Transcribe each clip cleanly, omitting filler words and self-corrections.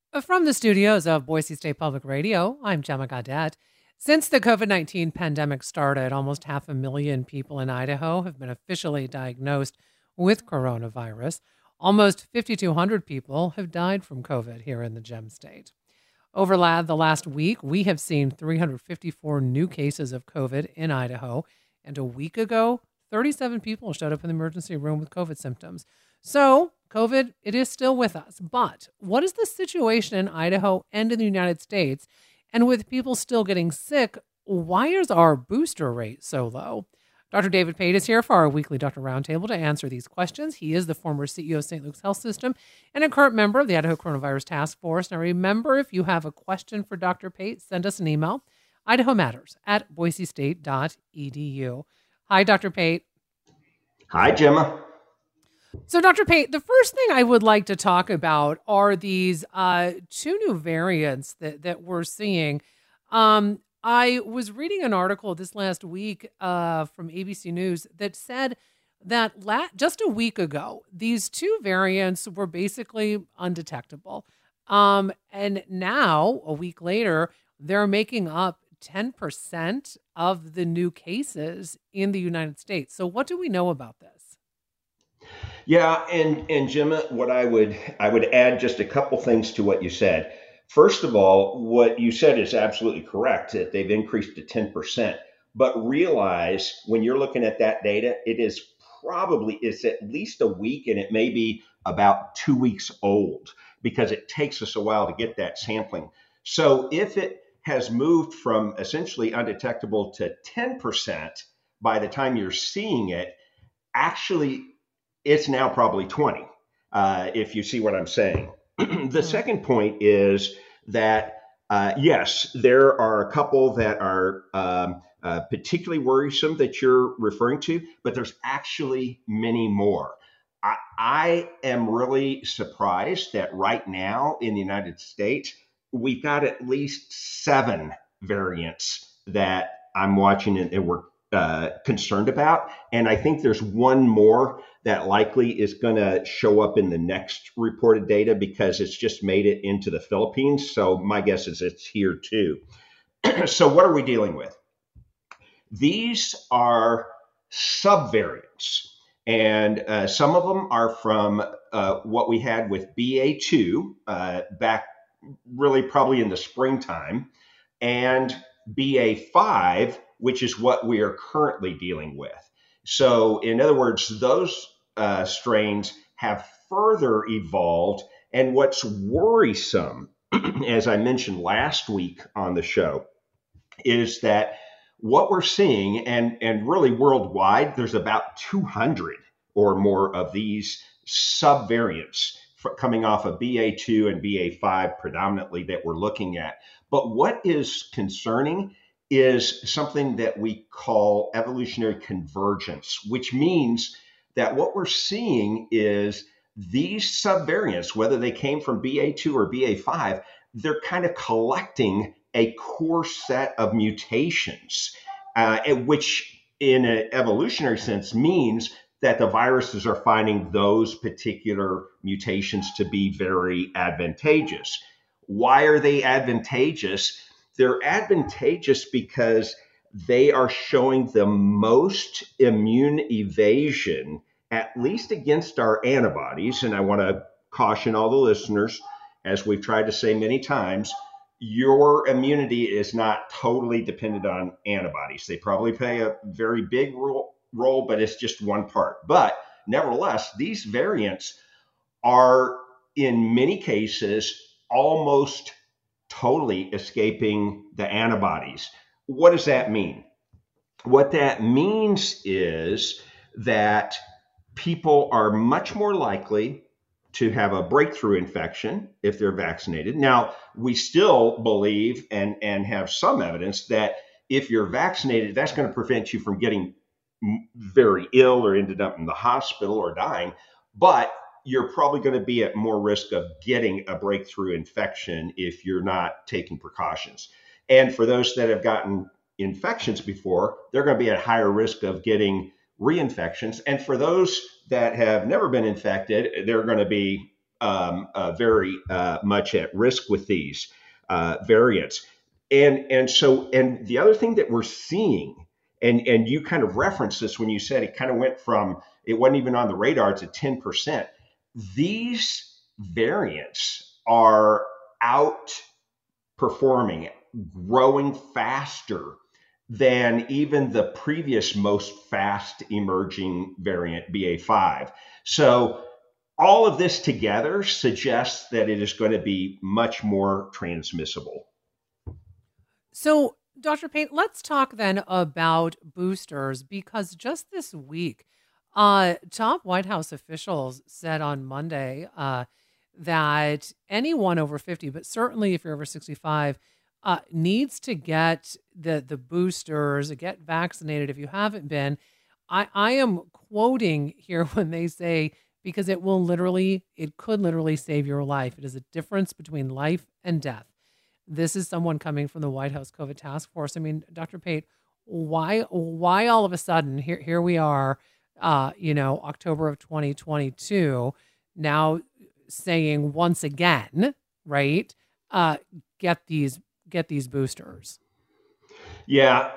From the studios of Boise State Public Radio, I'm Gemma Gaudette. Since the COVID-19 pandemic started, almost 500,000 people in Idaho have been officially diagnosed with coronavirus. Almost 5,200 people have died from COVID here in the Gem State. Over the last week, we have seen 354 new cases of COVID in Idaho. And a week ago, 37 people showed up in the emergency room with COVID symptoms. So COVID, it is still with us. But what is the situation in Idaho and in the United States? And with people still getting sick, why is our booster rate so low? Dr. David Pate is here for our weekly Doctor Roundtable to answer these questions. He is the former CEO of St. Luke's Health System and a current member of the Idaho Coronavirus Task Force. Now remember, if you have a question for Dr. Pate, send us an email, idahomatters@boisestate.edu. Hi, Dr. Pate. Hi, Gemma. So, Dr. Pate, the first thing I would like to talk about are these two new variants that we're seeing. I was reading an article this last week from ABC News that said that just a week ago, these two variants were basically undetectable. And now, a week later, they're making up 10% of the new cases in the United States. So what do we know about this? Yeah, and Gemma, what I would add just a couple things to what you said. First of all, what you said is absolutely correct that they've increased to 10%. But realize when you're looking at that data, it's at least a week, and it may be about 2 weeks old because it takes us a while to get that sampling. So if it has moved from essentially undetectable to 10% by the time you're seeing it, actually it's now probably 20, if you see what I'm saying. The second point is that, yes, there are a couple that are particularly worrisome that you're referring to, but there's actually many more. I am really surprised that right now in the United States, we've got at least 7 variants that I'm watching and we're concerned about. And I think there's one more that likely is going to show up in the next reported data because it's just made it into the Philippines. So my guess is it's here too. So what are we dealing with? These are subvariants. And some of them are from what we had with BA2 back really probably in the springtime, and BA5, which is what we are currently dealing with. So in other words, those strains have further evolved. And what's worrisome, as I mentioned last week on the show, is that what we're seeing, and really worldwide, there's about 200 or more of these subvariants coming off of BA2 and BA5 predominantly that we're looking at. But what is concerning is something that we call evolutionary convergence, which means that what we're seeing is these subvariants, whether they came from BA2 or BA5, they're kind of collecting a core set of mutations, which in an evolutionary sense means that the viruses are finding those particular mutations to be very advantageous. Why are they advantageous? They're advantageous because they are showing the most immune evasion, at least against our antibodies. And I want to caution all the listeners, as we've tried to say many times, your immunity is not totally dependent on antibodies. They probably play a very big role, but it's just one part. But nevertheless, these variants are in many cases almost totally escaping the antibodies. What does that mean? What that means is that people are much more likely to have a breakthrough infection if they're vaccinated. Now, we still believe and have some evidence that if you're vaccinated, that's going to prevent you from getting very ill or ended up in the hospital or dying. But you're probably going to be at more risk of getting a breakthrough infection if you're not taking precautions. And for those that have gotten infections before, they're going to be at higher risk of getting reinfections. And for those that have never been infected, they're going to be very much at risk with these variants. And the other thing that we're seeing, and you kind of referenced this when you said it kind of went from it wasn't even on the radar to 10%. These variants are outperforming, growing faster than even the previous most fast emerging variant, BA5. So all of this together suggests that it is going to be much more transmissible. So, Dr. Payne, let's talk then about boosters, because just this week, top White House officials said on Monday that anyone over 50, but certainly if you're over 65, needs to get the boosters, get vaccinated if you haven't been. I am quoting here when they say, because it could literally save your life. It is a difference between life and death. This is someone coming from the White House COVID task force. I mean, Dr. Pate, why all of a sudden here we are, October of 2022, now saying once again, right? Get these boosters. Yeah,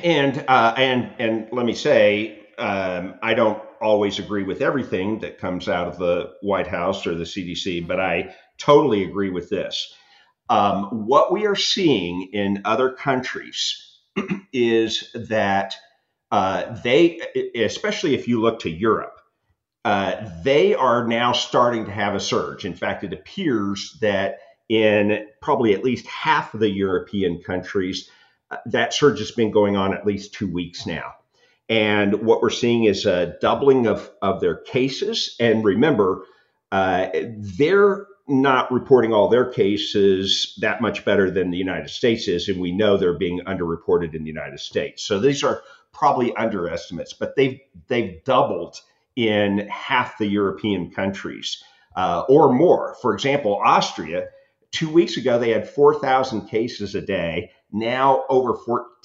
and let me say, I don't always agree with everything that comes out of the White House or the CDC, but I totally agree with this. What we are seeing in other countries is that they, especially if you look to Europe, they are now starting to have a surge. In fact, it appears that in probably at least half of the European countries, that surge has been going on at least 2 weeks now. And what we're seeing is a doubling of their cases. And remember, they're not reporting all their cases that much better than the United States is. And we know they're being underreported in the United States. So these are probably underestimates, but they've doubled in half the European countries or more. For example, Austria, 2 weeks ago, they had 4,000 cases a day. Now over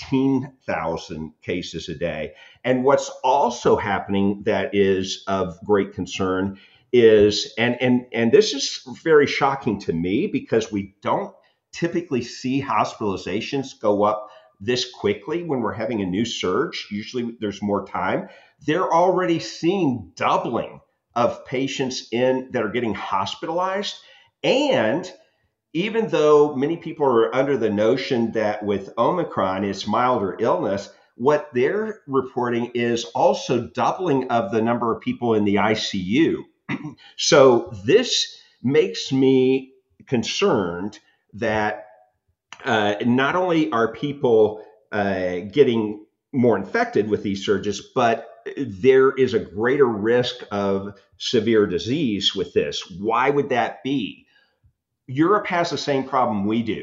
14,000 cases a day. And what's also happening that is of great concern is, and this is very shocking to me because we don't typically see hospitalizations go up this quickly when we're having a new surge. Usually there's more time. They're already seeing doubling of patients that are getting hospitalized. And even though many people are under the notion that with Omicron it's milder illness, what they're reporting is also doubling of the number of people in the ICU. So this makes me concerned that not only are people getting more infected with these surges, but there is a greater risk of severe disease with this. Why would that be? Europe has the same problem we do.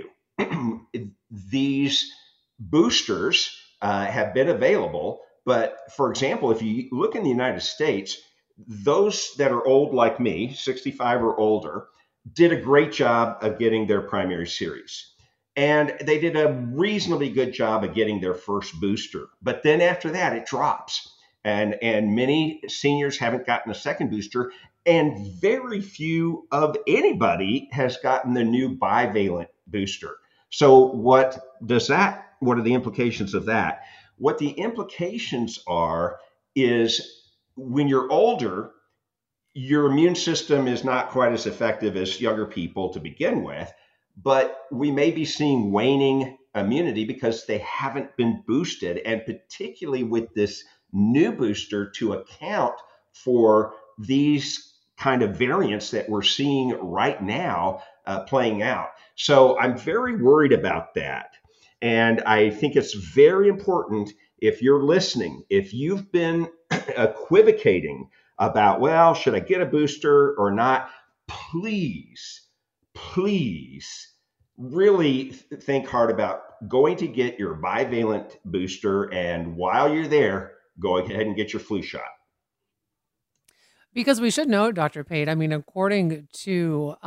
These boosters have been available, but for example, if you look in the United States, those that are old like me, 65 or older, did a great job of getting their primary series. And they did a reasonably good job of getting their first booster. But then after that, it drops. And many seniors haven't gotten a second booster. And very few of anybody has gotten the new bivalent booster. So what are the implications of that? What the implications are is when you're older, your immune system is not quite as effective as younger people to begin with, but we may be seeing waning immunity because they haven't been boosted, and particularly with this new booster to account for these kind of variants that we're seeing right now playing out. So I'm very worried about that. And I think it's very important, if you're listening, if you've been equivocating about, well, should I get a booster or not? Please really think hard about going to get your bivalent booster. And while you're there, go ahead and get your flu shot. Because we should know, Dr. Pate, I mean, according to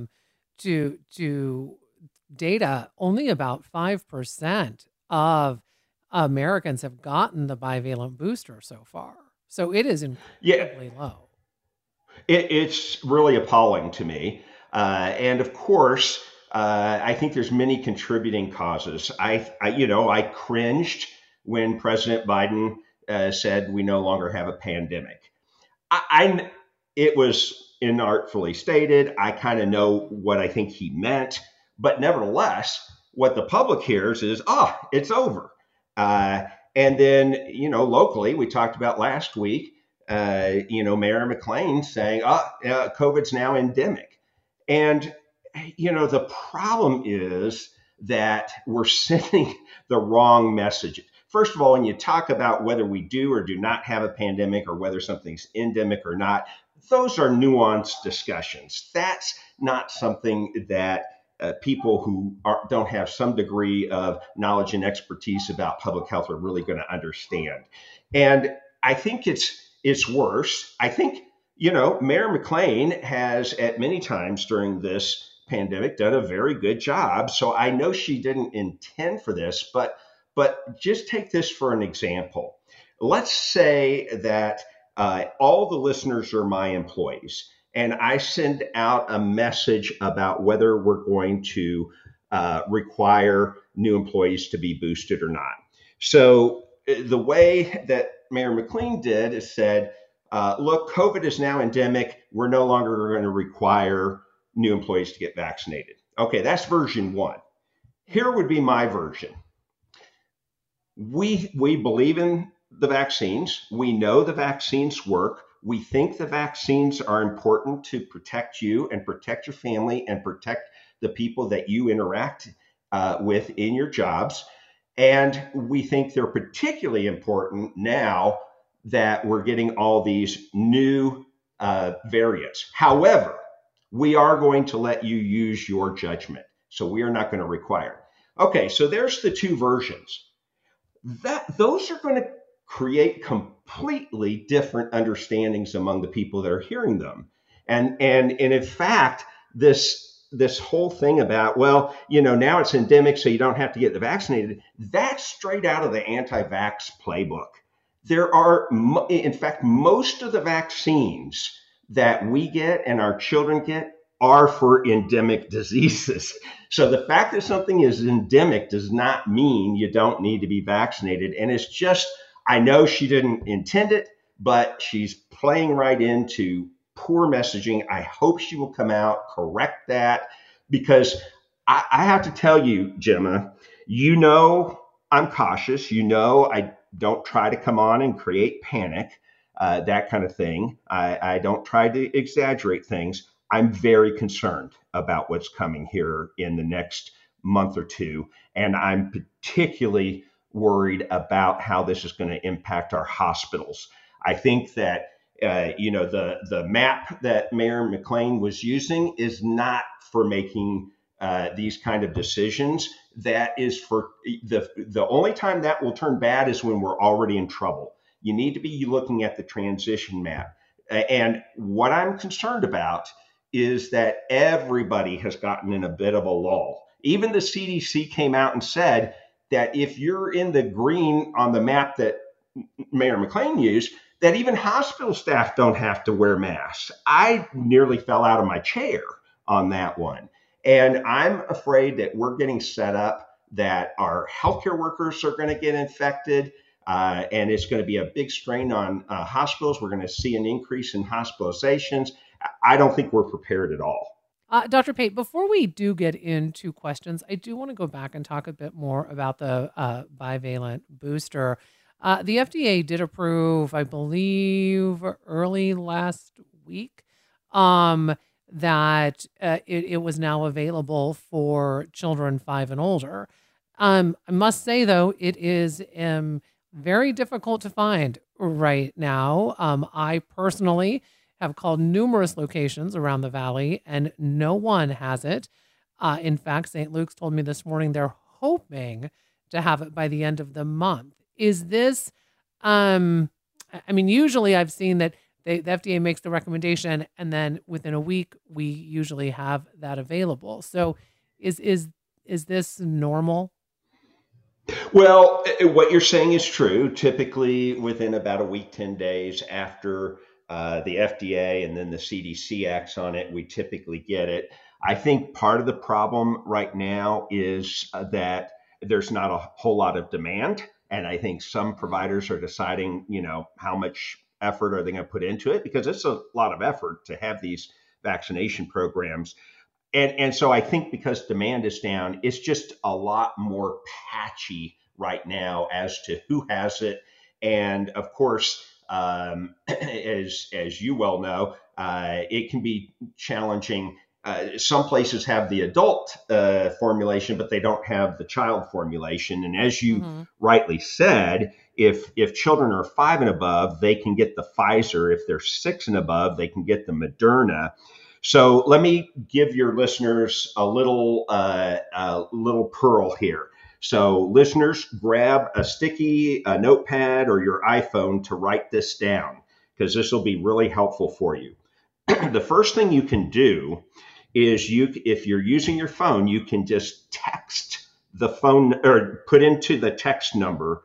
data, only about 5% of Americans have gotten the bivalent booster so far. So it is incredibly low. It's really appalling to me. And of course, I think there's many contributing causes. I cringed when President Biden said we no longer have a pandemic. I it was inartfully stated. I kind of know what I think he meant, but nevertheless, what the public hears is, "Oh, it's over." Uh, and then, locally, we talked about last week. Mayor McLean saying, "Oh, COVID's now endemic," and the problem is that we're sending the wrong message. First of all, when you talk about whether we do or do not have a pandemic or whether something's endemic or not, those are nuanced discussions. That's not something that people who don't have some degree of knowledge and expertise about public health are really going to understand. And I think it's worse. I think, Mayor McLean has at many times during this pandemic done a very good job. So I know she didn't intend for this, but just take this for an example. Let's say that all the listeners are my employees, and I send out a message about whether we're going to require new employees to be boosted or not. So the way that Mayor McLean did is said, look, COVID is now endemic. We're no longer going to require new employees to get vaccinated. Okay, that's version one. Here would be my version. We believe in the vaccines. We know the vaccines work. We think the vaccines are important to protect you and protect your family and protect the people that you interact with in your jobs. And we think they're particularly important now that we're getting all these new variants. However, we are going to let you use your judgment. So we are not going to require it. Okay, so there's the two versions. Those are going to create completely different understandings among the people that are hearing them. And in fact, this whole thing about, now it's endemic, so you don't have to get vaccinated, that's straight out of the anti-vax playbook. There are, in fact, most of the vaccines that we get and our children get are for endemic diseases. So the fact that something is endemic does not mean you don't need to be vaccinated. And it's just, I know she didn't intend it, but she's playing right into poor messaging. I hope she will come out, correct that, because I have to tell you, Gemma, I'm cautious. I don't try to come on and create panic, that kind of thing. I don't try to exaggerate things. I'm very concerned about what's coming here in the next month or two. And I'm particularly worried about how this is going to impact our hospitals. I think that, the map that Mayor McLean was using is not for making these kind of decisions. That is for the only time that will turn bad is when we're already in trouble. You need to be looking at the transition map. And what I'm concerned about is that everybody has gotten in a bit of a lull. Even the CDC came out and said that if you're in the green on the map that Mayor McLean used, that even hospital staff don't have to wear masks. I nearly fell out of my chair on that one. And I'm afraid that we're getting set up that our healthcare workers are going to get infected. And it's going to be a big strain on hospitals. We're going to see an increase in hospitalizations. I don't think we're prepared at all. Dr. Pate, before we do get into questions, I do want to go back and talk a bit more about the bivalent booster. The FDA did approve, I believe, early last week, that it was now available for children 5 and older. I must say, though, it is very difficult to find right now. I personally have called numerous locations around the valley, and no one has it. In fact, St. Luke's told me this morning they're hoping to have it by the end of the month. Is this, usually I've seen that the FDA makes the recommendation, and then within a week, we usually have that available. So is this normal? Well, what you're saying is true. Typically, within about a week, 10 days after the FDA and then the CDC acts on it, we typically get it. I think part of the problem right now is that there's not a whole lot of demand. And I think some providers are deciding, how much effort are they going to put into it, because it's a lot of effort to have these vaccination programs. And so I think because demand is down, it's just a lot more patchy right now as to who has it. And of course, as you well know, it can be challenging. Some places have the adult formulation, but they don't have the child formulation. And as you rightly said, if children are 5 and above, they can get the Pfizer. If they're 6 and above, they can get the Moderna. So let me give your listeners a little pearl here. So listeners, grab a sticky, a notepad, or your iPhone to write this down, because this will be really helpful for you. The first thing you can do is if you're using your phone, you can just text the phone or put into the text number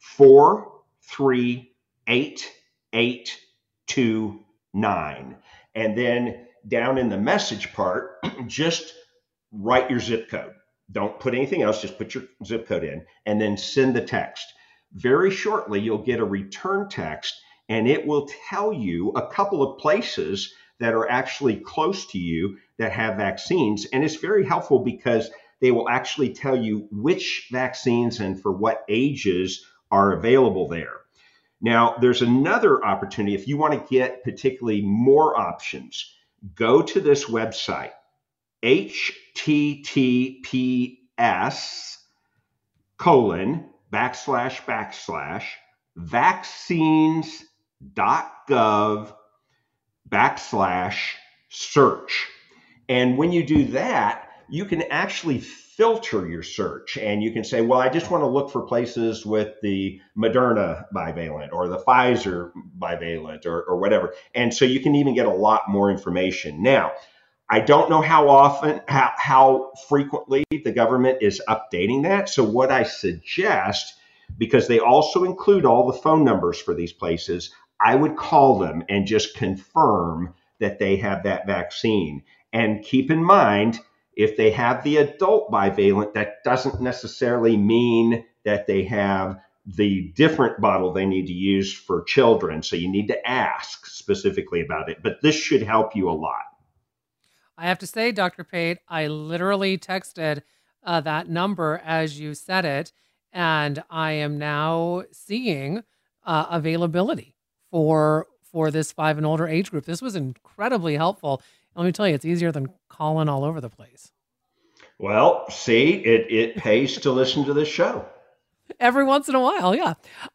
43889, and then down in the message part, just write your zip code. Don't put anything else, just put your zip code in and then send the text. Very shortly, you'll get a return text, and it will tell you a couple of places that are actually close to you that have vaccines. And it's very helpful because they will actually tell you which vaccines and for what ages are available there. Now, there's another opportunity. If you want to get particularly more options, go to this website, https://vaccines.gov/search. And when you do that, you can actually filter your search, and you can say, well, I just want to look for places with the Moderna bivalent or the Pfizer bivalent or whatever. And so you can even get a lot more information. Now, I don't know how often, how frequently the government is updating that. So what I suggest, because they also include all the phone numbers for these places, I would call them and just confirm that they have that vaccine. And keep in mind, if they have the adult bivalent, that doesn't necessarily mean that they have the different bottle they need to use for children. So you need to ask specifically about it. But this should help you a lot. I have to say, Dr. Pate, I literally texted that number as you said it, and I am now seeing availability for this 5 and older age group. This was incredibly helpful. Let me tell you, it's easier than calling all over the place. Well, see, it pays to listen to this show. Every once in a while, yeah.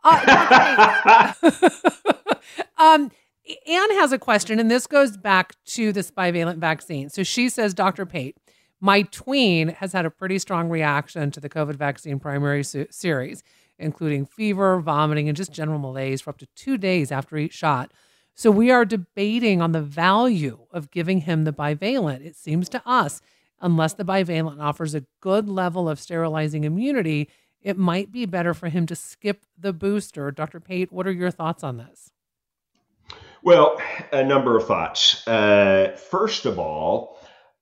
Anne has a question, and this goes back to this bivalent vaccine. So she says, Dr. Pate, my tween has had a pretty strong reaction to the COVID vaccine primary series, including fever, vomiting, and just general malaise for up to 2 days after each shot. So we are debating on the value of giving him the bivalent. It seems to us, unless the bivalent offers a good level of sterilizing immunity, it might be better for him to skip the booster. Dr. Pate, what are your thoughts on this? Well, a number of thoughts. First of all,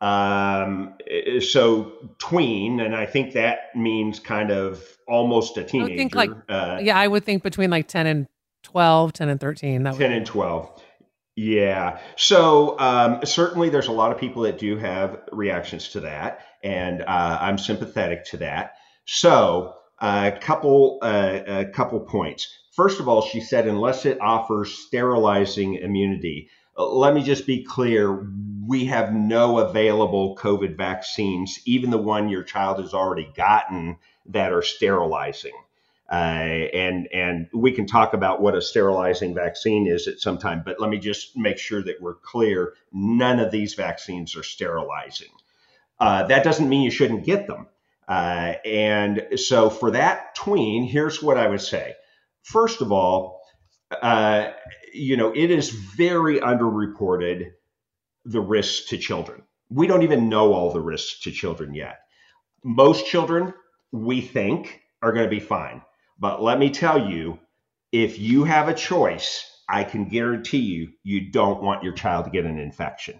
so tween, and I think that means kind of almost a teenager. I would think between like 10 and 12, 10 and 13. 10 and 12. Yeah. So certainly there's a lot of people that do have reactions to that, and I'm sympathetic to that. So a couple points. First of all, she said, unless it offers sterilizing immunity. Let me just be clear. We have no available COVID vaccines, even the one your child has already gotten, that are sterilizing. And we can talk about what a sterilizing vaccine is at some time, but let me just make sure that we're clear. None of these vaccines are sterilizing. That doesn't mean you shouldn't get them. And so for that tween, here's what I would say. First of all, it is very underreported, the risks to children. We don't even know all the risks to children yet. Most children, we think, are going to be fine. But let me tell you, if you have a choice, I can guarantee you don't want your child to get an infection.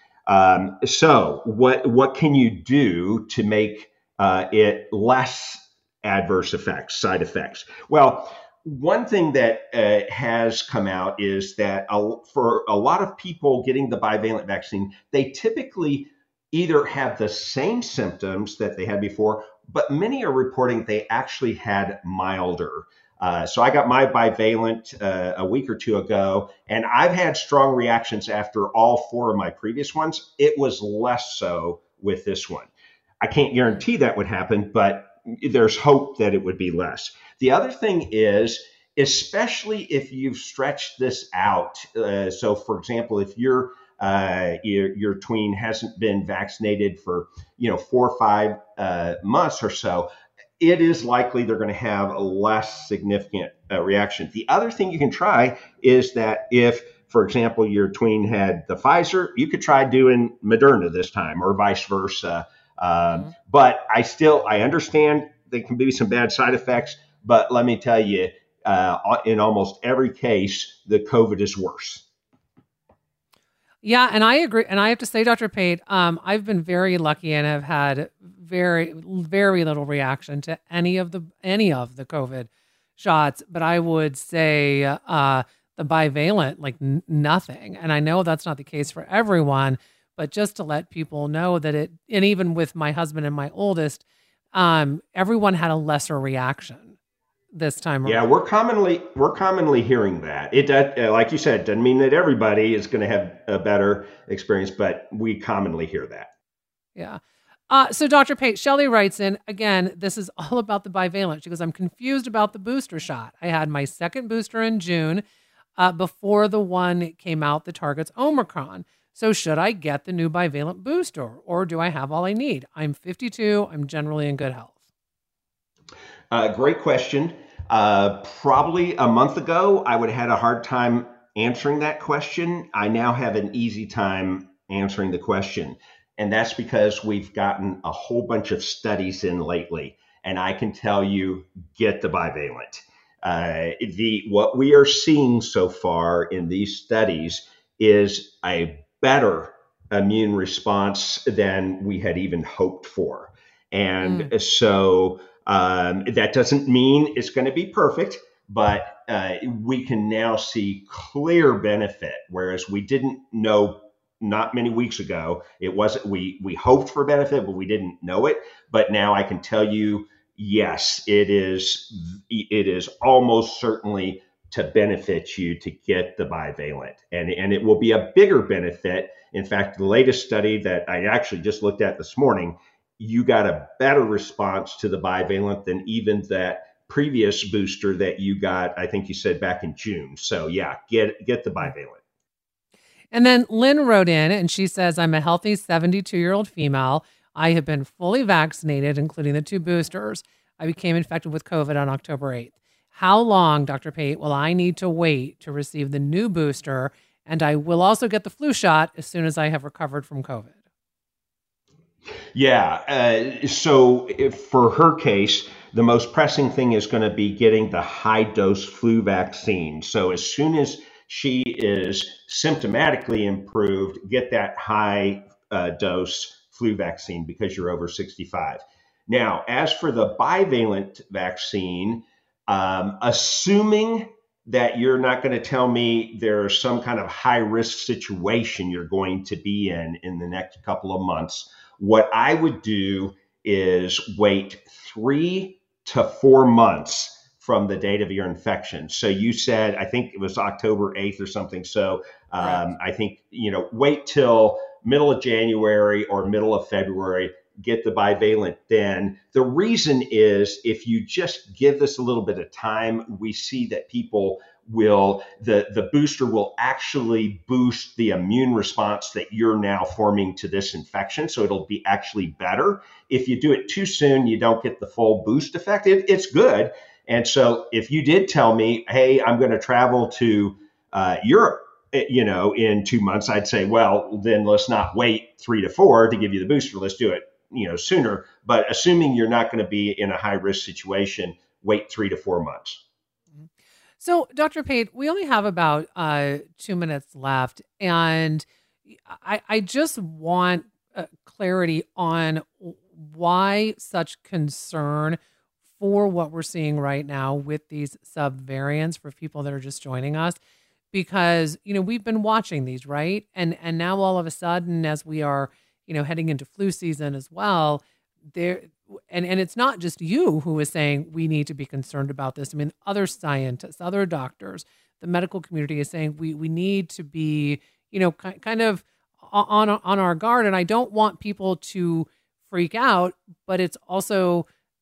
So what can you do to make it less adverse effects, side effects? Well, one thing that has come out is that for a lot of people getting the bivalent vaccine, they typically either have the same symptoms that they had before, but many are reporting they actually had milder. So I got my bivalent a week or two ago, and I've had strong reactions after all 4 of my previous ones. It was less so with this one. I can't guarantee that would happen, but there's hope that it would be less. The other thing is, especially if you've stretched this out. So, for example, if your tween hasn't been vaccinated for 4 or 5 months or so, it is likely they're going to have a less significant reaction. The other thing you can try is that if, for example, your tween had the Pfizer, you could try doing Moderna this time, or vice versa. But I understand there can be some bad side effects, but let me tell you, in almost every case, the COVID is worse. Yeah, and I agree. And I have to say, Dr. Pate, I've been very lucky and have had very, very little reaction to any of the COVID shots. But I would say the bivalent, like nothing. And I know that's not the case for everyone, but just to let people know that and even with my husband and my oldest, everyone had a lesser reaction this time around. Yeah, we're commonly hearing that. It like you said, doesn't mean that everybody is going to have a better experience, but we commonly hear that. Yeah. So Dr. Pate, Shelley writes in, again, this is all about the bivalent. She goes, I'm confused about the booster shot. I had my second booster in June before the one came out that targets Omicron. So should I get the new bivalent booster, or do I have all I need? I'm 52. I'm generally in good health. Great question. Probably a month ago, I would have had a hard time answering that question. I now have an easy time answering the question. And that's because we've gotten a whole bunch of studies in lately. And I can tell you, get the bivalent. What we are seeing so far in these studies is a better immune response than we had even hoped for. And so that doesn't mean it's going to be perfect, but we can now see clear benefit, whereas we didn't know not many weeks ago. It wasn't, we hoped for benefit, but we didn't know it. But now I can tell you, yes, it is almost certainly to benefit you to get the bivalent, and it will be a bigger benefit. In fact, the latest study that I actually just looked at this morning, you got a better response to the bivalent than even that previous booster that you got, I think you said back in June. So yeah, get the bivalent. And then Lynn wrote in and she says, I'm a healthy 72-year-old female. I have been fully vaccinated, including the 2 boosters. I became infected with COVID on October 8th. How long, Dr. Pate, will I need to wait to receive the new booster? And I will also get the flu shot as soon as I have recovered from COVID. Yeah. So for her case, the most pressing thing is going to be getting the high dose flu vaccine. So as soon as she is symptomatically improved, get that high dose flu vaccine because you're over 65. Now, as for the bivalent vaccine, assuming that you're not going to tell me there's some kind of high risk situation you're going to be in the next couple of months, what I would do is wait 3 to 4 months from the date of your infection. So you said, I think it was October 8th or something. So I think, wait till middle of January or middle of February, get the bivalent then. The reason is if you just give this a little bit of time, we see that people will, the booster will actually boost the immune response that you're now forming to this infection. So it'll be actually better. If you do it too soon, you don't get the full boost effect. It's good. And so if you did tell me, hey, I'm going to travel to Europe, in 2 months, I'd say, well, then let's not wait 3 to 4 to give you the booster. Let's do it, sooner. But assuming you're not going to be in a high risk situation, wait 3 to 4 months. So, Dr. Pate, we only have about 2 minutes left, and I just want clarity on why such concern for what we're seeing right now with these subvariants for people that are just joining us, because we've been watching these, right, and now all of a sudden, as we are heading into flu season as well, there and it's not just you who is saying we need to be concerned about this. I mean, other scientists, other doctors, the medical community is saying we need to be kind of on our guard. And I don't want people to freak out, but it's also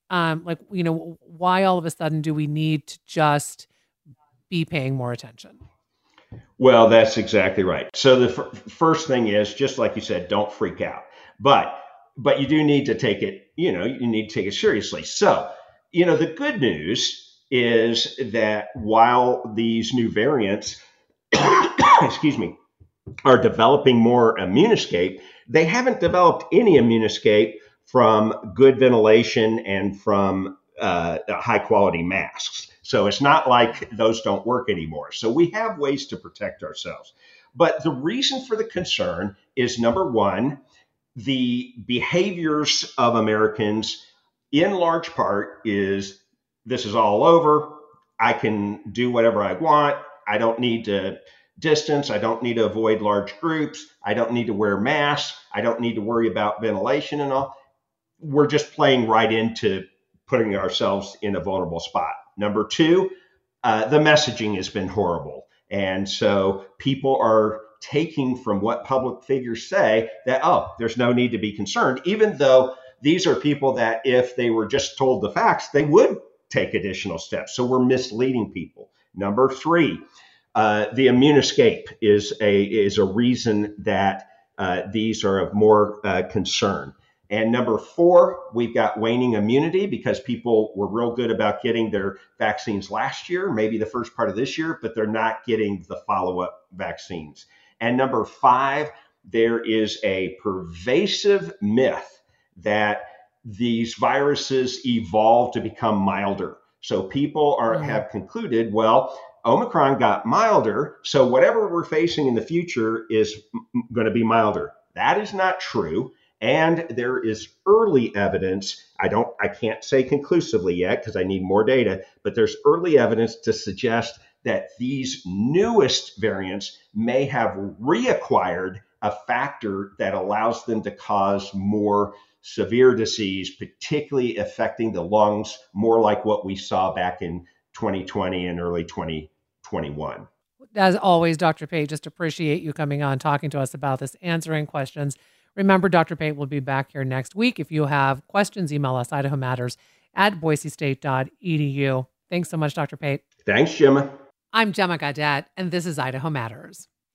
why all of a sudden do we need to just be paying more attention? Well, that's exactly right. So the first thing is, just like you said, don't freak out. But you do need to take it, you need to take it seriously. So, the good news is that while these new variants, excuse me, are developing more immune escape, they haven't developed any immune escape from good ventilation and from high quality masks. So it's not like those don't work anymore. So we have ways to protect ourselves. But the reason for the concern is, number one, the behaviors of Americans in large part is, this is all over. I can do whatever I want. I don't need to distance. I don't need to avoid large groups. I don't need to wear masks. I don't need to worry about ventilation and all. We're just playing right into putting ourselves in a vulnerable spot. Number two, the messaging has been horrible. And so people are taking from what public figures say that, oh, there's no need to be concerned, even though these are people that if they were just told the facts, they would take additional steps. So we're misleading people. Number three, the immune escape is a reason that these are of more concern. And number four, we've got waning immunity because people were real good about getting their vaccines last year, maybe the first part of this year, but they're not getting the follow-up vaccines. And number five, there is a pervasive myth that these viruses evolve to become milder. So people have concluded, well, Omicron got milder, so whatever we're facing in the future is going to be milder. That is not true. And there is early evidence. I can't say conclusively yet because I need more data, but there's early evidence to suggest that these newest variants may have reacquired a factor that allows them to cause more severe disease, particularly affecting the lungs, more like what we saw back in 2020 and early 2021. As always, Dr. Pate, just appreciate you coming on, talking to us about this, answering questions. Remember, Dr. Pate will be back here next week. If you have questions, email us, idahomatters@boisestate.edu. Thanks so much, Dr. Pate. Thanks, Gemma. I'm Gemma Gaudette, and this is Idaho Matters.